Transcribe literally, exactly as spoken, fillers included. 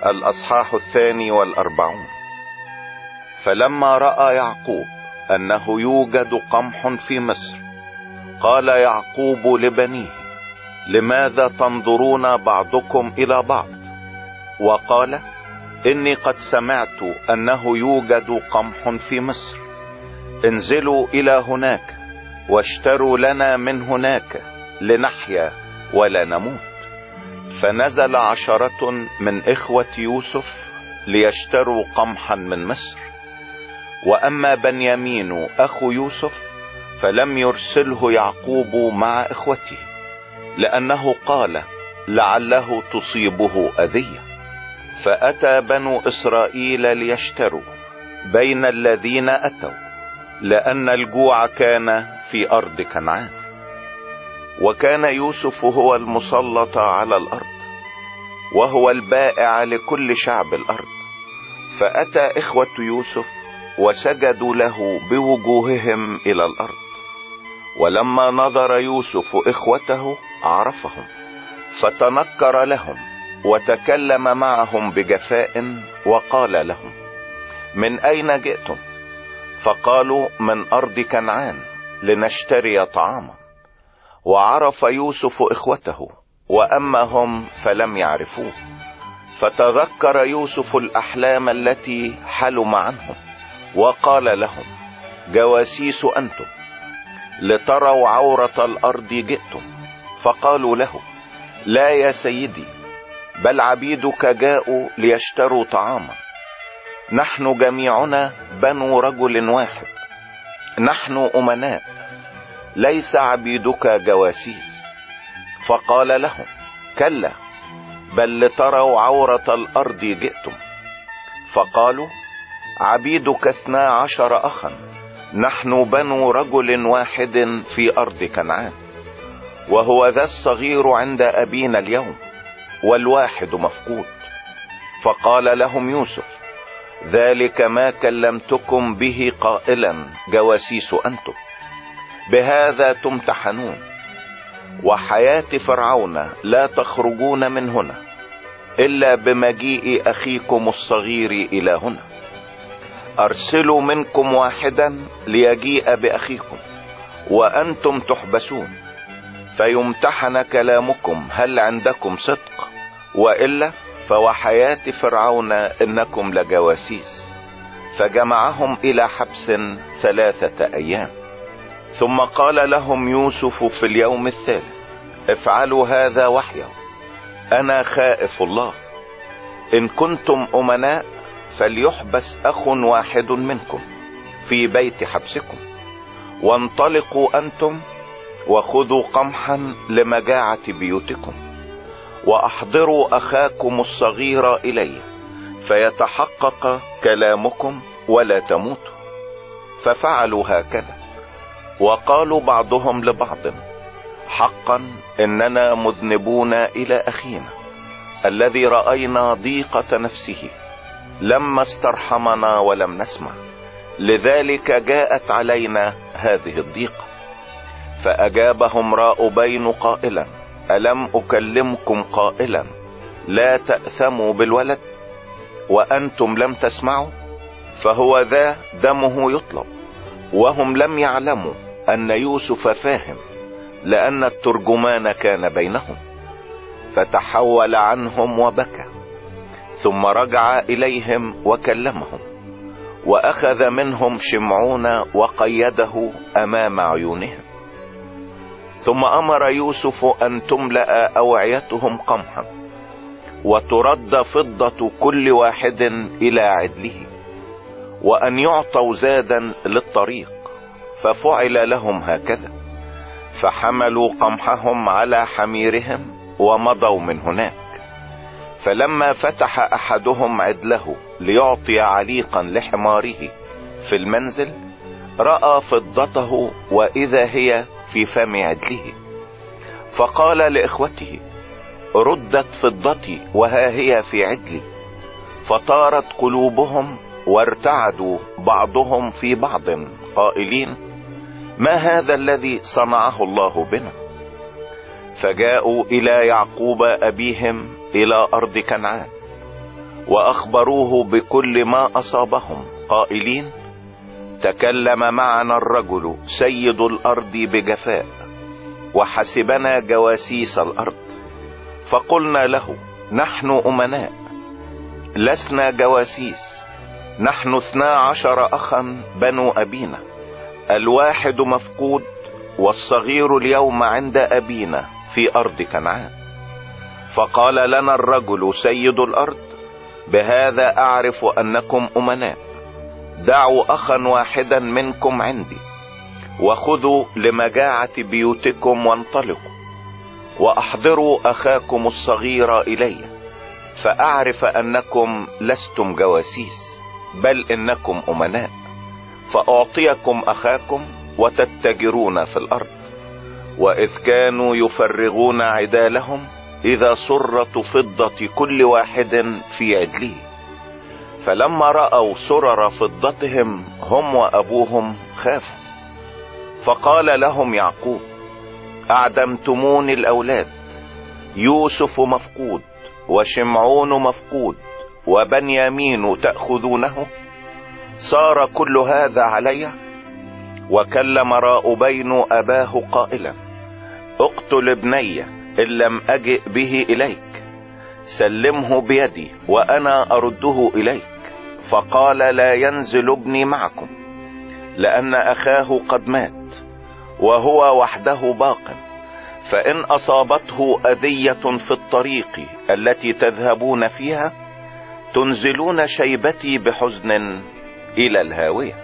الأصحاح الثاني والأربعون. فلما رأى يعقوب أنه يوجد قمح في مصر، قال يعقوب لبنيه: لماذا تنظرون بعضكم إلى بعض؟ وقال: إني قد سمعت أنه يوجد قمح في مصر، انزلوا إلى هناك واشتروا لنا من هناك لنحيا ولا نموت. فنزل عشرة من إخوة يوسف ليشتروا قمحا من مصر. وأما بنيامين أخو يوسف فلم يرسله يعقوب مع إخوته، لأنه قال: لعله تصيبه أذية. فأتى بنو إسرائيل ليشتروا بين الذين أتوا، لأن الجوع كان في أرض كنعان، وكان يوسف هو المسلط على الأرض، وهو البائع لكل شعب الأرض. فأتى إخوة يوسف وسجدوا له بوجوههم إلى الأرض. ولما نظر يوسف إخوته عرفهم، فتنكر لهم وتكلم معهم بجفاء، وقال لهم: من أين جئتم؟ فقالوا: من أرض كنعان لنشتري طعاما. وعرف يوسف إخوته، وأما هم فلم يعرفوه. فتذكر يوسف الأحلام التي حلم عنهم، وقال لهم: جواسيس أنتم، لتروا عورة الأرض جئتم. فقالوا له: لا يا سيدي، بل عبيدك جاءوا ليشتروا طعاما. نحن جميعنا بنو رجل واحد، نحن أمناء، ليس عبيدك جواسيس. فقال لهم: كلا، بل لتروا عورة الأرض جئتم. فقالوا: عبيدك اثنا عشر أخا، نحن بنو رجل واحد في أرض كنعان، وهو ذا الصغير عند أبينا اليوم، والواحد مفقود. فقال لهم يوسف: ذلك ما كلمتكم به قائلا: جواسيس أنتم، بهذا تمتحنون، وحياة فرعون لا تخرجون من هنا إلا بمجيء أخيكم الصغير إلى هنا. أرسلوا منكم واحدا ليجيء بأخيكم، وأنتم تحبسون، فيمتحن كلامكم هل عندكم صدق، وإلا فوحياة فرعون إنكم لجواسيس. فجمعهم إلى حبس ثلاثة أيام. ثم قال لهم يوسف في اليوم الثالث: افعلوا هذا وحيا، أنا خائف الله. إن كنتم أمناء فليحبس أخ واحد منكم في بيت حبسكم، وانطلقوا أنتم وخذوا قمحا لمجاعة بيوتكم، وأحضروا أخاكم الصغير إلي، فيتحقق كلامكم ولا تموتوا. ففعلوا هكذا. وقالوا بعضهم لبعض: حقا إننا مذنبون إلى أخينا الذي رأينا ضيقة نفسه، لما استرحمنا ولم نسمع، لذلك جاءت علينا هذه الضيقة. فأجابهم راؤبين قائلا: ألم أكلمكم قائلا لا تأثموا بالولد؟ وأنتم لم تسمعوا. فهو ذا دمه يطلب. وهم لم يعلموا أن يوسف فاهم، لأن الترجمان كان بينهم. فتحول عنهم وبكى، ثم رجع إليهم وكلمهم، وأخذ منهم شمعون وقيده أمام عيونهم. ثم أمر يوسف أن تملأ أوعيتهم قمحا، وترد فضة كل واحد إلى عدله، وأن يعطوا زادا للطريق. ففعل لهم هكذا. فحملوا قمحهم على حميرهم ومضوا من هناك. فلما فتح أحدهم عدله ليعطي عليقا لحماره في المنزل، رأى فضته وإذا هي في فم عدله. فقال لإخوته: ردت فضتي وها هي في عدلي. فطارت قلوبهم وارتعدوا بعضهم في بعض قائلين: ما هذا الذي صنعه الله بنا؟ فجاءوا إلى يعقوب أبيهم إلى أرض كنعان، واخبروه بكل ما اصابهم قائلين: تكلم معنا الرجل سيد الارض بجفاء وحسبنا جواسيس الارض. فقلنا له: نحن امناء لسنا جواسيس، نحن اثنا عشر اخا بنو ابينا، الواحد مفقود والصغير اليوم عند ابينا في ارض كنعان. فقال لنا الرجل سيد الارض: بهذا اعرف انكم امناء، دعوا اخا واحدا منكم عندي وخذوا لمجاعة بيوتكم وانطلقوا، واحضروا اخاكم الصغير الي، فاعرف انكم لستم جواسيس بل انكم امناء، فاعطيكم اخاكم وتتجرون في الارض. واذ كانوا يفرغون عدالهم اذا سرة فضة كل واحد في عدله، فلما رأوا سرر فضتهم هم وابوهم خافوا. فقال لهم يعقوب: اعدمتموني الاولاد، يوسف مفقود وشمعون مفقود وبنيامين تأخذونه، صار كل هذا علي؟ وكلم راؤبين اباه قائلا: اقتل ابني ان لم اجئ به اليك، سلمه بيدي وانا ارده اليك. فقال: لا ينزل ابني معكم، لان اخاه قد مات وهو وحده باق، فان اصابته اذية في الطريق التي تذهبون فيها تنزلون شيبتي بحزن الى الهاوية.